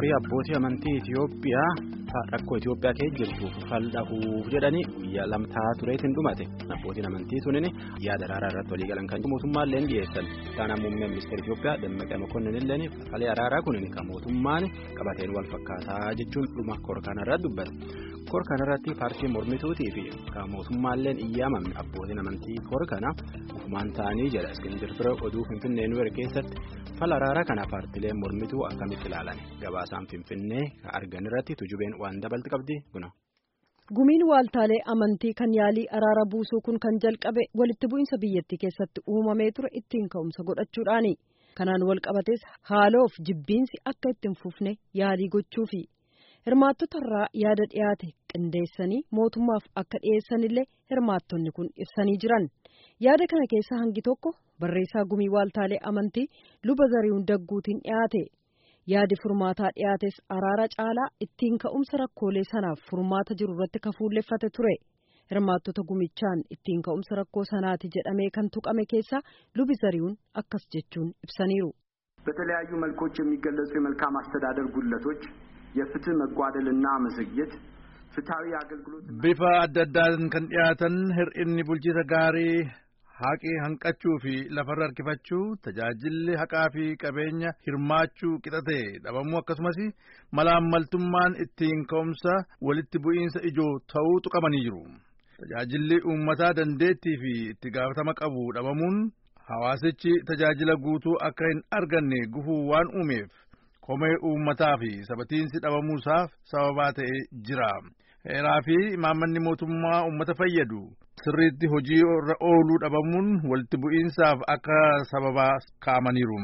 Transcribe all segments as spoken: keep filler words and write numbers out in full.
korii abbootii amantii Itoophiyaa rakkoo Itoophiyaa keessa jirtuuf fal'ahuuf jedhanii guyyaa lamtaa tureetiin dhumate. Abbootiin amantii sunin yaada araaraa irratti walii galan kan mootummaallee dhiyeessan. Taanaan muummee ministeera Itoophiyaa Dammaqee Mokonnin illee falee araaraa kunin kan mootummaan qabateen wal fakkaataa jechuun dhuma kor kanarratti dubbate. Kor kanarratti paartii mormituutii fi kan mootummaallee iyyaamamne abbootiin amantii kor kana ufumaan ta'anii jedha Iskindir Firoo oduu Finfinnee Nuwer keessatti fala araaraa kana paartiileen mormituu akkamitti ilaalan gabaasaan Finfinnee argan irratti tujubeen waan dabalti qabdi guna. Gumiin waaltaalee amantii kan yaalii araara buusuu kun kan jalqabe walitti bu'iinsa biyyattii keessatti uumamee ture ittiin ka'umsa godhachuudhaani. Kanaan wal qabates haaloof jibbiinsi akka ittiin fufne yaalii gochuufi. Hirmaattota irraa yaada dhiyaate qindeessanii mootummaaf akka dhiyeessanillee hirmaattonni kun ibsanii jiran. Yaada kana keessa hangi tokko barreessaa gumii waaltaalee amantii luba Zarihuun Dagguutiin dhiyaate. Yaadi furmaataa dhiyaates araara caalaa ittiin ka'umsa rakkoolee sanaaf furmaata jiru irratti kafuulleffate ture. Hirmaattota gumichaan ittiin ka'umsa rakkoo sanaati jedhamee kan tuqame keessa lubi Zarihuun akkas jechuun ibsaniiru. በተለያዩ መልኮች የሚገለጹ የመልካም አስተዳደር ጉድለቶች የፍትህ መጓደልና መዘግየት ፍትሃዊ አገልግሎት ቢፋ አዳዳን kan dhiyaatan hir'inni bulchiinsa gaarii haqii hanqachuu fi lafarra harkifachuu tajaajilli haqaa fi qabeenya hirmaachuu qixate dhabamuu akkasumas malaammaltummaan ittiin ka'umsa walitti bu'iinsa ijoo ta'uu tuqamanii jiru. Tajaajilli uummataa dandeettii fi itti gaafatama qabu dhabamuun hawaasichi tajaajila guutuu akka hin arganne gufuu waan uumeef komee uummataa fi sabatiinsi dhabamuusaaf sababaa ta'ee jira. Heeraa fi imaammanni mootummaa uummata fayyadu sirriitti hojii irra ooluu dhabamuun walitti bu'iinsaaf akka sababaa kaa'amaniiru.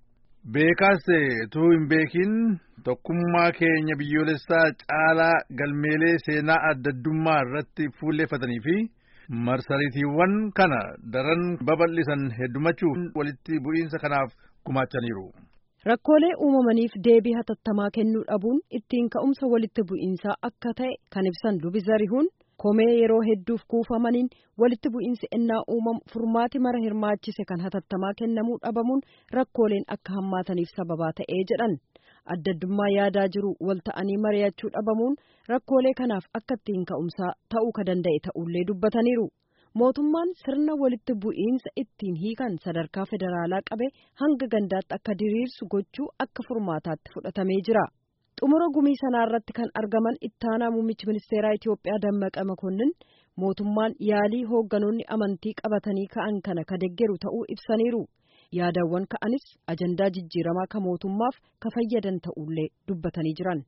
Beekaas utuu hin beekin tokkummaa keenya biyyoolessaa caalaa galmeelee seenaa addaddummaa irratti fuulleeffatanii fi marsariitiiwwan kana daran babal'isan heddumachuun walitti bu'iinsa kanaaf gumaachaniiru. Rakkoolee uumamaniif deebii hatattamaa kennuu dhabuun ittiin ka'umsa walitti bu'iinsaa akka ta'e kan ibsan lubi Zarihuun komee yeroo hedduuf kuufamaniin walitti bu'iinsi ennaa uumamu furmaati mara hirmaachise kan hatattamaa kennamuu dhabamuun rakkooleen akka hammaataniif sababaa ta'ee jedhan. Addaddummaa yaadaa jiru wal ta'anii mari'achuu dhabamuun rakkoolee kanaaf akka ittiin ka'umsaa ta'uu ka danda'e ta'ullee dubbataniiru. Mootummaan sirna walitti bu'iinsa ittiin hiikan sadarkaa federaalaa qabe hanga gandaatti akka diriirsu gochuu akka furmaataatti fudhatamee jira. Xumura gumii sanaa irratti kan argaman ittaanaa muummichi ministeeraa Itoophiyaa Dammaqee Mokonnin mootummaan yaalii hoogganoonni amantii qabatanii ka'an kana ka deeggaru ta'uu ibsaniiru. Yaadawwan ka'anis ajandaa jijjiiramaa ka mootummaaf ka fayyadan ta'ullee dubbatanii jiran.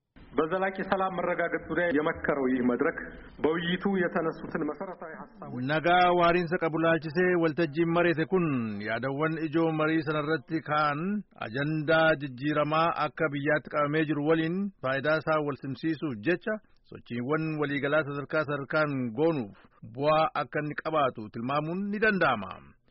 በዘላቂ ሰላም መረጋገጥ ዙሪያ የመከረው ይህ መድረክ በውይይቱ የተነሱትን መሰረታዊ ሐሳቦች ነጋ ዋሪንሰ ቀቡላችሴ ወልተጂን መሬቴ ኩን ያደወን ኢጆ መሪ ሰነረቲ ካን አጀንዳ ጅጅረማ አካ ብያት ቀበሜ ጅሩ ወሊን ፋይዳሳ ወልሲምሲሱ ጀቻ sochiiwwan waliigalaa sadarkaa sadarkaan goonuuf bu'aa akka inni qabaatu tilmaamuun ni danda'ama.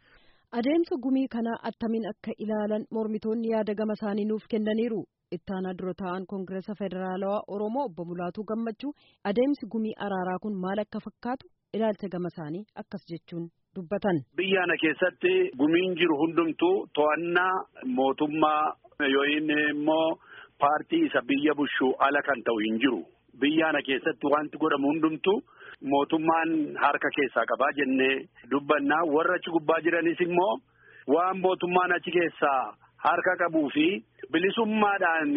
Adeemsa gumii kanaa attamiin akka ilaalan mormitoonni yaada gama isaanii nuuf kennaniiru. Ittaanaa dura taa'an Koongireesa Federaalawaa Oromoo obbo Mulaatuu Gammachuu adeemsi gumii araaraa kun maal akka fakkaatu ilaalcha gama isaanii akkas jechuun dubbatan. Biyyaana keessatti gumiin jiru hundumtuu to'annaa mootummaa yookiin immoo paartii isa biyya bushuu ala kan ta'u hin jiru. Biyyaana keessatti wanti godhamu hundumtuu mootummaan harka keessaa qabaa jennee dubbannaa warra achi gubbaa jiranis immoo waan mootummaan achi keessaa harka qabuu fi bilisummaadhaan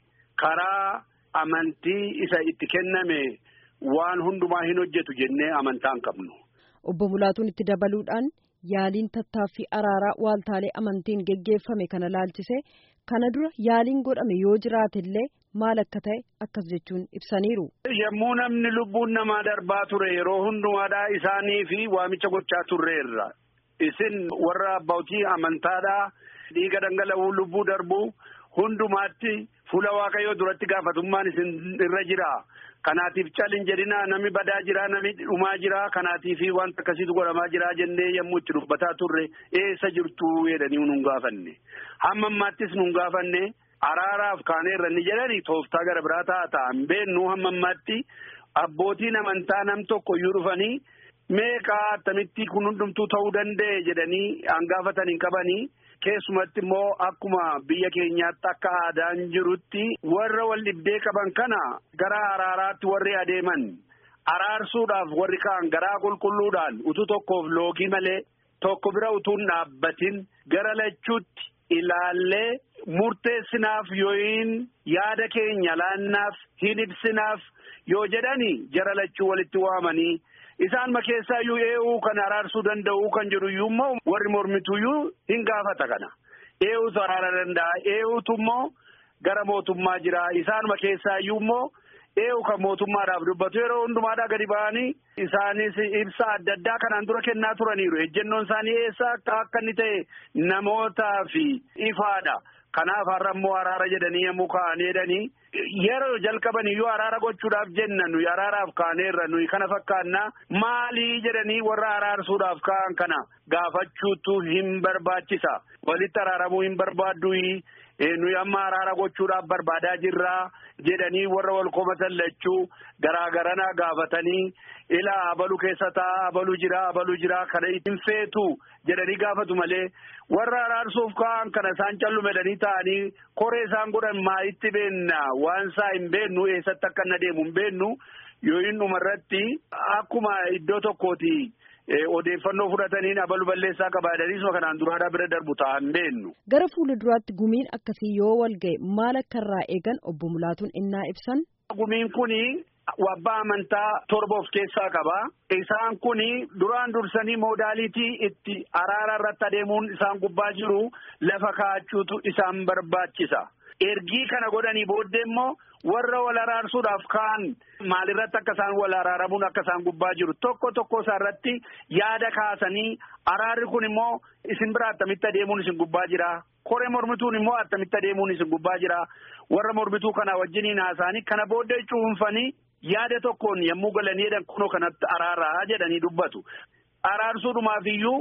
karaa amantii isa itti kenname waan hundumaa hin hojjetu jennee amantaan qabnu. Obbo Mulaatuun itti dabaluudhaan yaaliin tattaaffii araaraa waaltaalee amantiin geggeeffame kana laalchisee kana dura yaaliin godhame yoo jiraatillee maal akka ta'e akkas jechuun ibsaniiru. Yommuu namni lubbuun namaa darbaa ture yeroo hundumaadhaa isaanii fi waamicha gochaa turreerra. Isin warra abbootii amantaadhaa dhiiga dhangala'uu lubbuu darbuu hundumaatti fuula waaqayyoo duratti gaafatummaan isin irra jira. Kanaatiif calin jedhina nami badaa jira nami dhumaa jira kanaatiif wanta akkasiitu godhamaa jira jennee yommuu itti dubbataa turre eessa jirtu jedhanii nun gaafanne. Hamma ammaattis nun gaafanne araaraaf kaaneerra ni jedhani tooftaa gara biraa taa'an beennu hamma ammaatti abbootiin amantaa nam tokko iyyuu dhufanii meeqa attamitti kun hundumtuu ta'uu danda'e jedhanii hangafatan hin qabanii. Keessumatti immoo akkuma biyya keenyaatti akka aadaan jirutti warra wal dhibdee qaban kana gara araaraatti warri adeeman araarsuudhaaf warri kaan garaa qulqulluudhaan utuu tokkoof loogii malee tokko bira utuu hin dhaabbatin gara lachuutti ilaallee murteessinaaf yooyin yaada keenya laannaaf hin ibsinaaf yoo jedhani jara lachuu walitti waamanii. Isaan ma keessaa iyyuu ee'uu kan araarsuu danda'u kan jedhu iyyuu immoo warri mormitu iyyuu hin gaafata kana. Ee'uutu araara danda'a. Ee'uutu immoo gara mootummaa jira. Isaan ma keessaa iyyuu immoo ee'uu kan mootummaadhaaf dubbatu yeroo hundumaadhaa gadi ba'anii isaanis ibsa adda addaa kanaan dura kennaa turaniiru. Ejjennoon isaanii eessa akka akka inni ta'e namootaa fi ifaadha. Kanaaf har'a immoo araara jedhanii yommuu ka'anii jedhanii yeroo jalqaban iyyuu araara gochuudhaaf jenna nuyi araaraaf kaaneerra nuyi kana fakkaannaa maalii jedhanii warra araarsuudhaaf ka'an kana gaafachuutu hin barbaachisa. Walitti araaramuu hin barbaadduyi nuyi amma araara gochuudhaaf barbaadaa jirraa jedhanii warra wal komatan lachuu garaagarana gaafatanii ilaa abalu keessa ta'a abalu jira abalu jira kana ittiin feetu jedhanii gaafatu malee. Warra araarsuuf ka'an kana isaan callumedhanii ta'anii koree isaan godhan maalitti beenna waan isaa hin beennu eessatti akka inni adeemu hin beennu yoo inni dhumarratti akkuma iddoo tokkooti odeeffannoo fudhataniin abalu balleessaa qabaadanii suma kanaan duraadhaa bira darbu ta'a hin beennu. Gara fuula duraatti gumiin akkasii yoo wal ga'e maal akka irraa eegan obbo Mulaatuun innaa ibsan. Gumiin kuni abbaa amantaa torba of keessaa qaba. Isaan kuni duraan dursanii moodaalitii itti araara irratti adeemuun isaan gubbaa jiru lafa kaa'achuutu isaan barbaachisa. Ergii kana godhanii booddee immoo warra wal araarsuudhaaf ka'an maalirratti akka isaan wal araaramuun akka isaan gubbaa jiru tokko tokko isaarratti yaada kaasanii araarri kun immoo isin bira attamitti adeemuun isin gubbaa jira. Koree mormituun immoo attamitti adeemuun isin gubbaa jira. Warra mormituu kana wajjiniin haasa'anii kana booddee cuunfanii yaada tokkoon yommuu galanii jedhan kunoo kanatti araaraa jedhanii dubbatu. Araarsuudhumaaf iyyuu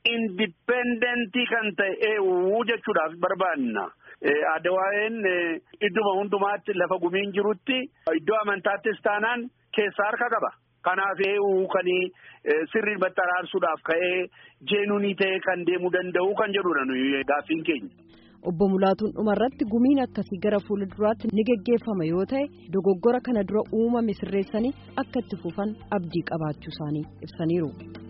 indipendentii kan ta'e jechuudhaaf barbaanna. Addawaa'een idduma hundumaatti lafa gumiin jirutti iddoo amantaattis taanaan keessaa harka qaba. Kanaaf ee'uu kan sirriitti araarsuudhaaf ka'ee jeenuunii ta'e kan deemuu danda'u kan jedhudha nuyi gaaffiin keenya. Obbo Mulaatuun dhumarratti gumiin akkasii gara fuula duraatti ni geggeeffama yoo ta'e dogoggora kana dura uumame sirreessanii akka itti fufan abdii qabaachuu isaanii ibsaniiru.